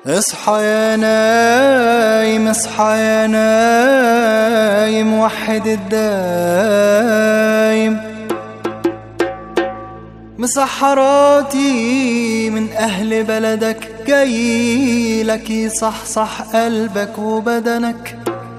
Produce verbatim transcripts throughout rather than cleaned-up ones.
اصحى يا نايم اصحى يا نايم وحد الدايم، مسحراتي من أهل بلدك جايلك يصحصح قلبك وبدنك.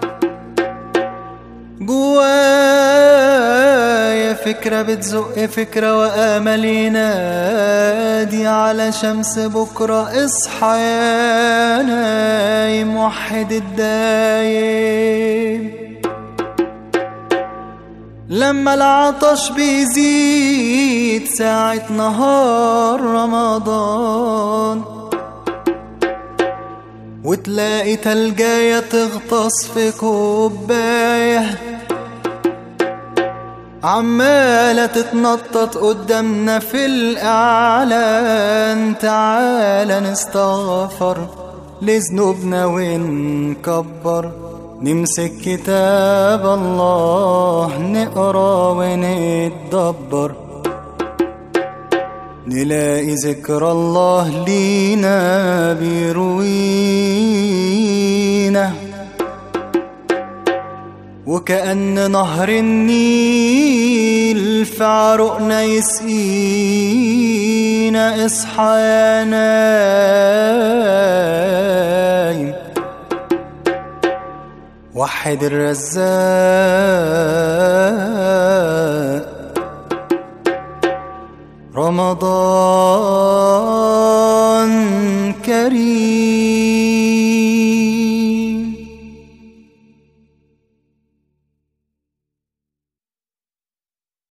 جوايا فكرة بتزق فكرة وآمل ينادي على شمس بكرة. اصحى يا نايم وحد الدايم، لما العطش بيزيد ساعة نهار رمضان، وتلاقي تلجاية تغطس في كوباية عمالة تتنطط قدامنا في الإعلان. تعالى نستغفر لذنوبنا ونكبر، نمسك كتاب الله نقرأ ونتدبر، نلاقي ذكر الله لينا بيروينا، وكأن نهر النيل في عروقنا يسقينا. اصحى يا نايم وحد الرزاق، رمضان كريم.